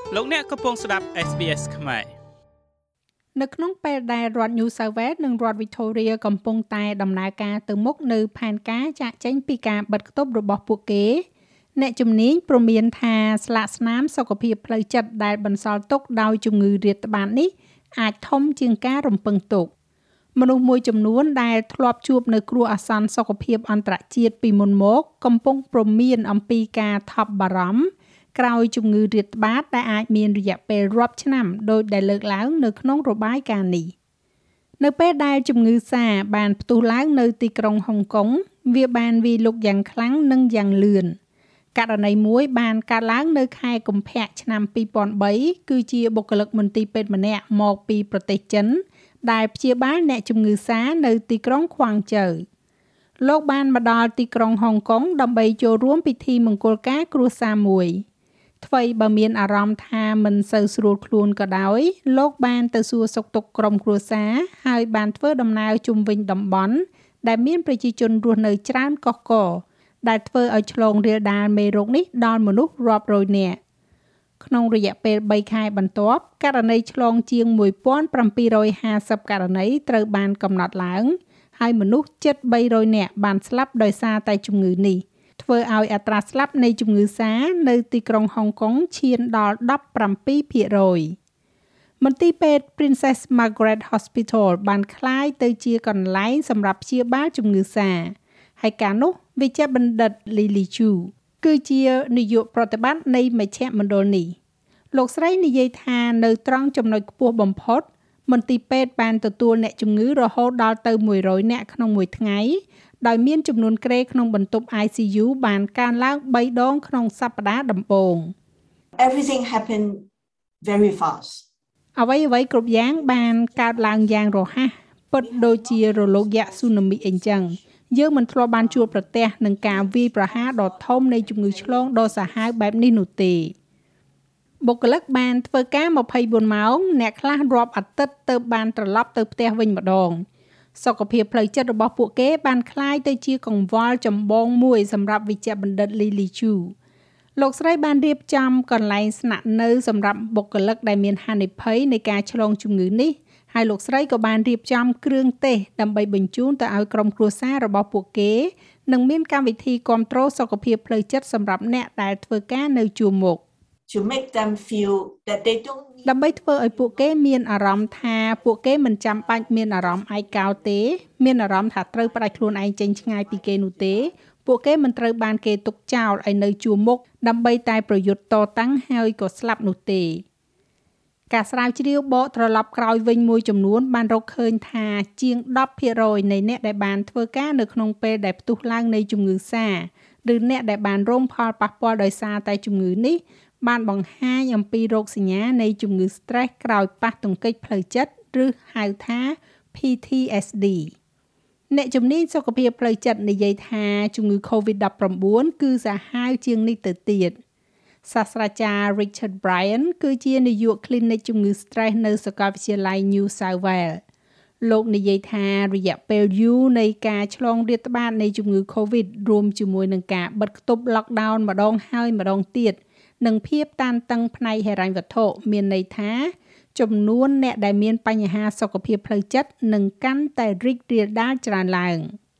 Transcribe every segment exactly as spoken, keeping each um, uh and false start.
លោកអ្នកកំពុងស្ដាប់ เอส บี เอส ខ្មែរនៅក្នុងពេលដែលរដ្ឋ New South Wales និងរដ្ឋ Victoria កំពុងតែដំណើរការទៅមុខនៅផែនការចាកចេញពីការបិទគប់របស់ពួកគេអ្នកជំនាញព្រមានថាស្លាកស្នាមសុខភាពផ្លូវចិត្តដែលបន្សល់ទុកដោយជំងឺរាតត្បាតនេះអាចធំជាងការរំពឹងទុកមនុស្សមួយចំនួនដែលធ្លាប់ជួបនៅគ្រោះអាសន្នសុខភាពអន្តរជាតិពីមុនមកកំពុងព្រមានអំពីការថប់បារម្ភក្រោយជំងឺរាតត្បាតដែលអាចមានរយៈពេលរាប់ឆ្នាំដោយដែលលើកឡើងនៅក្នុងរបាយការណ៍នេះនៅពេលដែលជំងឺសាបានផ្ទុះឡើងនៅទីក្រុងហុងកុងវាបានវាយលុកយ៉ាងខ្លាំងនិងយ៉ាងលឿនករណីមួយបានកើតឡើងនៅខែកុម្ភៈឆ្នាំពីរពាន់បីគឺជាបុគ្គលិកមន្ទីរពេទ្យម្នាក់មកពីប្រទេសចិនដែលព្យាបាលអ្នកជំងឺសានៅទីក្រុងខ្វាងជូវលោកបានមកដល់ទីក្រុងហុងកុងដើម្បីចូលរួមពិធីមង្គលការគ្រួសារមួយថ្មីបើមានអារម្មណ៍ថាមិនសូវស្រួលខ្លួនក៏ដោយលោកបានទៅសួរសុខទុក្ខក្រុមគ្រួសារហើយបានធ្វើដំណើរជុំវិញតំបន់ដែលមានប្រជាជនរស់នៅច្រើនកុះករដែលធ្វើឲ្យឆ្លងរាលដាលមេរោគនេះដល់មនុស្សរាប់រយនាក់ក្នុងរយៈពេលបីខែបន្ទាប់ករណីឆ្លងជាងមួយពាន់ប្រាំពីររយហាសិបករណីត្រូវបានកំណត់ឡើងហើយមនុស្សជិតបីរយនាក់បានស្លាប់ដោយសារតែជំងឺនេះធ្វើឲ្យអត្រាស្លាប់នៃជំងឺសានៅទីក្រុងហុងកុងឈានដល់ដប់ប្រាំពីរភាគរយមន្ទីរពេទ្យ Princess Margaret Hospital បានក្លាយទៅជាកន្លែងសម្រាប់ព្យាបាលជំងឺសាហើយកាលនោះវេជ្ជបណ្ឌិត Lily Chu គឺជានាយកប្រតិបត្តិនៃមជ្ឈមណ្ឌលនេះលោកស្រីនិយាយថានៅត្រង់ចំណុចខ្ពស់បំផុតមន្ទីរពេទ្យបានទទួលអ្នកជំងឺរហូតដល់ទៅមួយរយនាក់ក្នុងមួយថ្ងៃដោយមានចំនួនក្រេក្នុងបន្ទប់ ไอ ซี ยู បានកើនឡើងបីដងក្នុងសប្តាហ៍ដំបូង Everything happened very fast អ្វីអ្វីគ្រប់យ៉ាងបានកើតឡើងយ៉ាងរហ័សពិតដូចជារលកយក្សស៊ូណាមីអីចឹងយើងមិនធ្លាប់បានជួបប្រទះនឹងការវាយប្រហារដ៏ធំនៃជំងឺឆ្លងដ៏សាហាវបែបនេះនោះទេបុគ្គលិកបានធ្វើការម្ភៃបួនម៉ោងអ្នកខ្លះរាប់អាទិត្យទៅបានត្រឡប់ទៅផ្ទះវិញម្ដងសុខភាពផ្លូវចិត្តរបស់ពួកគេបានคล้ายទៅជាកង្វល់ចម្បងមួយសម្រាប់វេជ្ជបណ្ឌិត Lily Chu លោកស្រីបានរៀបចំកន្លែងស្នាក់នៅសម្រាប់បុគ្គលិកដែលមានហានិភ័យនៃការឆ្លងជំងឺនេះហើយលោកស្រីក៏បានរៀបចំគ្រឿងទេសដើម្បីបញ្ជូនទៅឲ្យក្រុមគ្រួសាររបស់ពួកគេនិងមានកម្មវិធីគាំទ្រសុខភាពផ្លូវចិត្តសម្រាប់អ្នកដែលធ្វើការនៅជួរមុខ to make them feel that they don't ដើម្បីធ្វើឲ្យពួកគេមានអារម្មណ៍ថាពួកគេមិនចាំបាច់មានអារម្មណ៍ឯកោទេមានអារម្មណ៍ថាត្រូវផ្ដាច់ខ្លួនឯងចេញឆ្ងាយពីគេនោះទេពួកគេមិនត្រូវបានគេទុកចោលឲ្យនៅជួរមុខដើម្បីតែប្រយុទ្ធតតាំងហើយក៏ស្លាប់នោះទេការស្រាវជ្រាវបកត្រឡប់ក្រោយវិញមួយចំនួនបានរកឃើញថាជាងដប់ភាគរយនៃអ្នកដែលបានធ្វើការនៅក្នុងពេលដែលផ្ទុះឡើងនៃជំងឺសាឬអ្នកដែលបានរងផលប៉ះពាល់ដោយសារតែជំងឺនេះបានបង្ហាញអំពីរោគសញ្ញានៃជំងឺ stress ក្រោយប៉ះទង្គិចផ្លូវចិត្តឬហៅថា พี ที เอส ดี អ្នកជំនាញសុខភាពផ្លូវចិត្តនិយាយថាជំងឺ កូវីដ ដប់ប្រាំបួន គឺសាហាវជាងនេះទៅទៀតសាស្ត្រាចារ្យ Richard Bryan គឺជានាយក clinic ជំងឺ stress នៅសាកលវិទ្យាល័យ New South Wales លោកនិយាយថារយៈពេលយូរនៃការឆ្លងរាតត្បាតនៃជំងឺ COVID រួមជាមួយនឹងការបិទគប់ lockdown ម្ដងហើយម្ដងទៀតនិងភាពតានតឹងផ្នែកហិរញ្ញវត្ថុមានន័យថាចំនួនអ្នកដែលមានបញ្ហាសុខភាពផ្លូវចិត្តនឹងកាន់តែរីករាលដាលច្រើនឡើង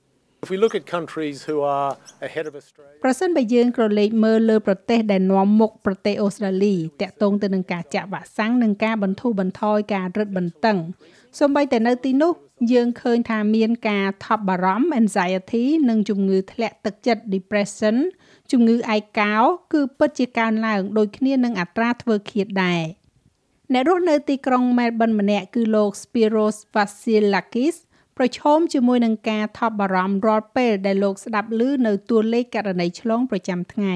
If we look at countries who are ahead of Australia ប្រសិនបើយើងក្រឡេកមើលលើប្រទេសដែលនាំមុខប្រទេសអូស្ត្រាលីតាក់ទងទៅនឹងការចាក់វ៉ាក់សាំងនិងការបន្ធូរបន្ថយការរឹតបន្តឹងសូម្បីតែនៅទីនោះយើងឃើញថាមានការថប់បារម្ភ anxiety និងជំងឺធ្លាក់ទឹកចិត្ត depression ជំងឺឯកោគឺពិតជាកើនឡើងដូចគ្នានឹងអត្រាធ្វើឃាតដែរអ្នករស់នៅទីក្រុង Melbourne ម្នាក់គឺលោក Spiros Vasilakis ប្រឈមជាមួយនឹងការថប់បារម្ភរាល់ពេលដែលលោកស្ដាប់ឮនៅតួលេខករណីឆ្លងប្រចាំថ្ងៃ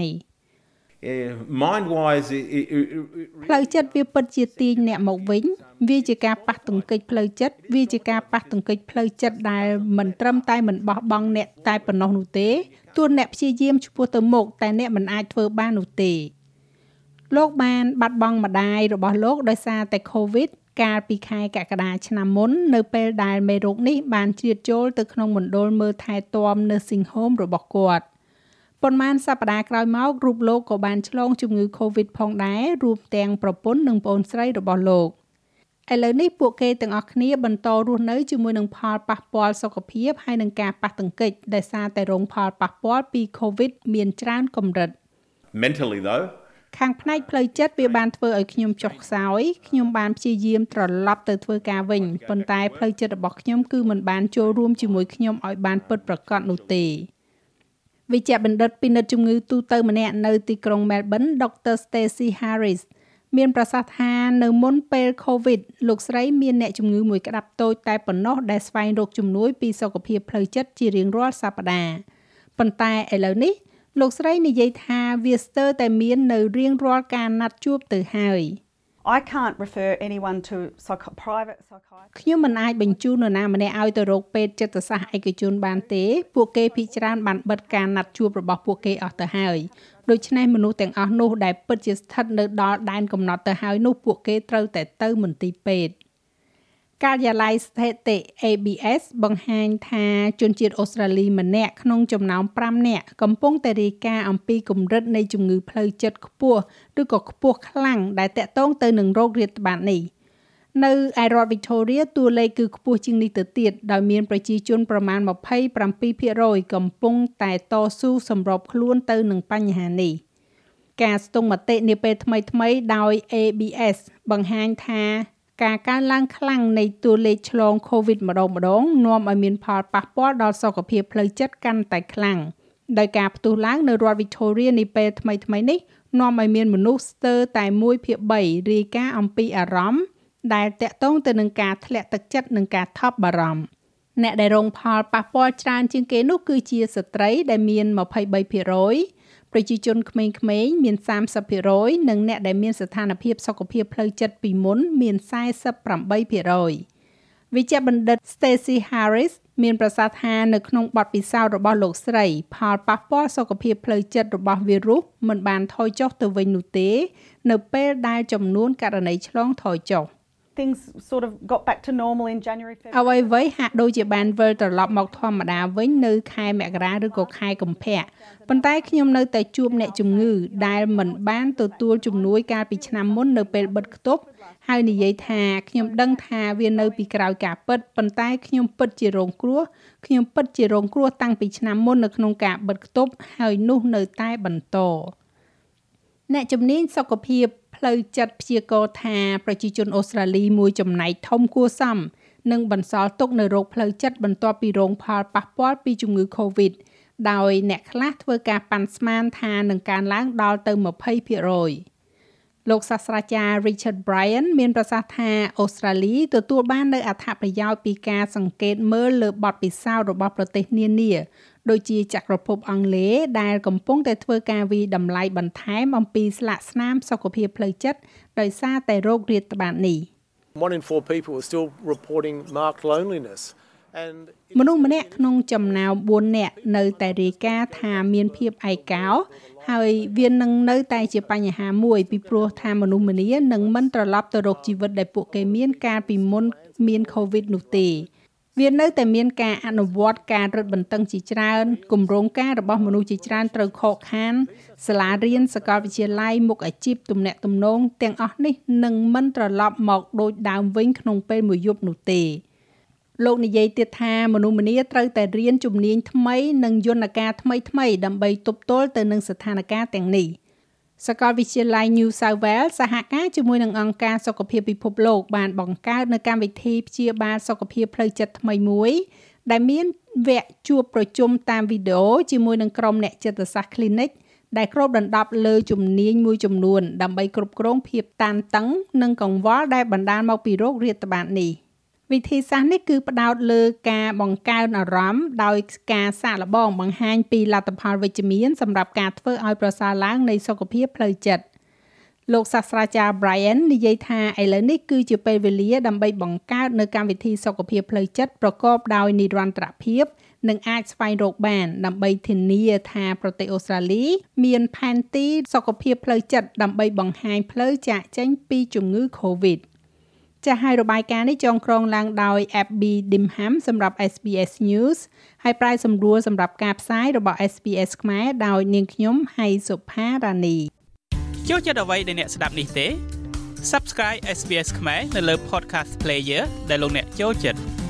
Yeah, mind wise it, it, it, it, ផ្លូវចិត្តវាពិតជាទាញអ្នកមកវិញវាជាការប៉ះទង្គិចផ្លូវចិត្តវាជាការប៉ះទង្គិចផ្លូវចិត្តដែលមិនត្រឹមតែមិនបោះបង់អ្នកតែប៉ុណ្ណោះនោះទេទោះអ្នកព្យាយាមឆ្ពោះទៅមុខតែអ្នកមិនអាចធ្វើបាននោះទេលោកបានបាត់បង់ម្ដាយរបស់លោកដោយសារតែ COVID កាលពីខែកក្កដាឆ្នាំមុននៅពេលដែលមេរោគនេះបានជ្រៀតចូលទៅក្នុងមណ្ឌលមើលថែទាំ nursing home របស់គាត់ប៉ុន្មានសប្តាហ៍ក្រោយមករូបលោកក៏បានឆ្លងជំងឺ COVID ផងដែររួមទាំងប្រពន្ធនិងប្អូនស្រីរបស់លោកឥឡូវនេះពួកគេទាំងអស់គ្នាបន្តរស់នៅជាមួយនឹងផលប៉ះពាល់សុខភាពហើយនឹងការប៉ះទង្គិចដោយសារតែរងផលប៉ះពាល់ពី COVID មានច្រើនកម្រិត Mentally though, ខាងផ្នែកផ្លូវចិត្តវាបានធ្វើឲ្យខ្ញុំចុះខ្សោយខ្ញុំបានព្យាយាមត្រឡប់ទៅធ្វើការវិញប៉ុន្តែផ្លូវចិត្តរបស់ខ្ញុំគឺមិនបានចូលរួមជាមួយខ្ញុំឲ្យបានពិតប្រាកដនោះទេវិជ្ជបណ្ឌិតពិនិត្យជំងឺទូទៅម្នាក់នៅទីក្រុង Melbourne ដុកទ័រ Stacey Harris មានប្រសាសន៍ថានៅមុនពេល COVID លោកស្រីមានអ្នកជំងឺមួយក្តាប់តូចតែប៉ុណ្ណោះដែលស្វែងរកជំនួយពីសុខភាពផ្លូវចិត្តជារៀងរាល់សប្តាហ៍ប៉ុន្តែឥឡូវនេះលោកស្រីនិយាយថាវាស្ទើរតែមាននៅរៀងរាល់ការណាត់ជួបទៅហើយ I can't refer anyone to psych- private psychiatrist. ខ្ញុំមិនអាចបញ្ជូននរណាម្នាក់ឲ្យទៅរកពេទ្យចិត្តសាស្ត្រឯកជនបានទេពួកគេភាគច្រើនបានបិទការណាត់ជួបរបស់ពួកគេអស់ទៅហើយដូច្នេះមនុស្សទាំងអស់នោះដែលពិតជាស្ថិតនៅដល់ដែនកំណត់ទៅហើយនោះពួកគេត្រូវតែទៅមន្ទីរពេទ្យការិយាល័យស្ថិតិ A B S បង្ហាញថាជនជាតិអូស្ត្រាលីម្នាក់ក្នុងចំណោមfiveនាក់កំពុងតែរាយការណ៍អំពីកម្រិតនៃជំងឺផ្លូវចិត្តខ្ពស់ឬក៏ខ្ពស់ខ្លាំងដែលតាក់ទងទៅនឹងโรគរាតត្បាតនេះនៅឯរដ្ឋ Victoria តួលេខគឺខ្ពស់ជាងនេះទៅទៀតដោយមានប្រជាជនប្រមាណtwenty-seven percent កំពុងតែតស៊ូសម្របខ្លួនទៅនឹងបញ្ហានេះការស្ទង់មតិនាពេលថ្មីៗដោយ A B S បង្ហាញថាការកើនឡើងខ្លាំងនៃតួលេខឆ្លង COVID ម្ដងម្ដងនាំឲ្យមានផលប៉ះពាល់ដល់សុខភាពផ្លូវចិត្តកាន់តែខ្លាំងដោយការផ្ទុះឡើងនៅរដ្ឋ Victoria នាពេលថ្មីៗនេះនាំឲ្យមានមនុស្សស្ទើរតែoneភាគthreeរាយការណ៍អំពីអារម្មណ៍ដែលតាក់ទងទៅនឹងការធ្លាក់ទឹកចិត្តនិងការថប់បារម្ភអ្នកដែលរងផលប៉ះពាល់ច្រើនជាងគេនោះគឺជាស្ត្រីដែលមានtwenty-three percentប្រជាជនក្មេងៗមានthirty percentនិងអ្នកដែលមានស្ថានភាពសុខភាពផ្លូវចិត្តពីមុនមានforty-eight percent វិជ្ជបណ្ឌិត Stacey Harris មានប្រសាសន៍ថានៅក្នុងបទពិសោធន៍របស់លោកស្រីផលប៉ះពាល់សុខភាពផ្លូវចិត្តរបស់វីរុសមិនបានថយចុះទៅវិញនោះទេនៅពេលដែលចំនួនករណីឆ្លងថយចុះ Things sort of got back to normal in January February. អ្វីៗហាក់ដូចជាបានវិលត្រឡប់មកធម្មតាវិញនៅខែមករាឬក៏ខែកុម្ភៈប៉ុន្តែខ្ញុំនៅតែជួបអ្នកជំងឺដែលមិនបានទទួលជំនួយកាលពីឆ្នាំមុននៅពេលបិទគប់ហើយនិយាយថាខ្ញុំដឹងថាវានៅពីក្រោយការពិតប៉ុន្តែខ្ញុំពិតជារងគ្រោះខ្ញុំពិតជារងគ្រោះតាំងពីឆ្នាំមុននៅក្នុងការបិទគប់ហើយនោះនៅតែបន្តអ្នកជំនាញសុខភាពផ្លូវចិត្តព្យាករណ៍ថាប្រជាជនអូស្ត្រាលីមួយចំណែកធំគួរសមនឹងបន្សល់ទុកនៅរោគផ្លូវចិត្តបន្ទាប់ពីរងផលប៉ះពាល់ពីជំងឺ COVID ដោយអ្នកខ្លះធ្វើការប៉ាន់ស្មានថានឹងកើនឡើងដល់ទៅtwenty percent លោកសាស្ត្រាចារ្យ Richard Bryan មានប្រសាសន៍ថាអូស្ត្រាលីទទួលបាននូវអត្ថប្រយោជន៍ពីការសង្កេតមើលលើបទពិសោធន៍របស់ប្រទេសនានាដូចជាចក្រភពអង់គ្លេសដែលកំពុងតែធ្វើការវិតម្លៃបន្ថែមអំពីស្លាកស្នាមសុខភាពផ្លូវចិត្តដោយសារតែโรគរាតត្បាតនេះ One in four people are still reporting marked loneliness. And មនុស្សម្នាក់ក្នុងចំណោមfourនាក់នៅតែរាយការណ៍ថាមានភាពឯកោហើយវានឹងនៅតែជាបញ្ហាមួយពីព្រោះថាមនុស្សម្នានឹងមិនត្រឡប់ទៅរកជីវិតដែលពួកគេមានកាលពីមុនមាន COVID នោះទេវានៅតែមានការអនុវត្តការរឹតបន្តឹងជាច្រើនគម្រោងការរបស់មនុស្សជាច្រើនត្រូវខកខានសាលារៀនសាកលវិទ្យាល័យមុខអាជីពទំនាក់ទំនងទាំងអស់នេះនឹងមិនត្រឡប់មកដូចដើមវិញក្នុងពេលមួយយប់នោះទេលោកនិយាយទៀតថាមនុស្សម្នាត្រូវតែរៀនជំនាញថ្មីនិងយន្តការថ្មីៗដើម្បីទប់ទល់ទៅនឹងស្ថានភាពទាំងនេះសាកលវិទ្យាល័យ New South Wales សហការជាមួយនឹងអង្គការសុខភាពពិភពលោកបានបង្កើតនូវកម្មវិធីព្យាបាលសុខភាពផ្លូវចិត្តថ្មីមួយដែលមានវគ្គជួបប្រជុំតាមវីដេអូជាមួយនឹងក្រុមអ្នកចិត្តសាស្ត្រ clinic ដែលគ្របដណ្ដប់លើជំនាញមួយចំនួនដើម្បីគ្រប់គ្រងភាពតានតឹងនិងកង្វល់ដែលបណ្ដាលមកពីโรគរាតត្បាតនេះវិធីសាស្ត្រនេះគឺផ្ដោតលើការបង្កើនអារម្មណ៍ដោយការសាកល្បងបង្ហាញពីលទ្ធផលវិជ្ជមានសម្រាប់ការធ្វើឲ្យប្រសើរឡើងនៃសុខភាពផ្លូវចិត្តលោកសាស្ត្រាចារ្យ Bryan និយាយថាឥឡូវនេះគឺជាពេលវេលាដើម្បីបង្កើតនូវកម្មវិធីសុខភាពផ្លូវចិត្តប្រកបដោយនិរន្តរភាពនិងអាចស្វែងរកបានដើម្បីធានាថាប្រទេសអូស្ត្រាលីមានផែនទីសុខភាពផ្លូវចិត្តដើម្បីបង្ហាញផ្លូវចាកចេញពីជំងឺ COVID ចាស់ហើយរបាយការណ៍នេះចងក្រងឡើងដោយ Abby Dimham សម្រាប់ เอส บี เอส News ហើយប្រាយសម្រួលសម្រាប់ការផ្សាយរបស់ เอส บี เอส ខ្មែរដោយនាងខ្ញុំហៃសុផារ៉ានីចូលចិត្តអ្វីដែលអ្នកស្ដាប់នេះទេ Subscribe เอส บี เอส ខ្មែរនៅលើ Podcast Player ដែលលោកអ្នកចូលចិត្ត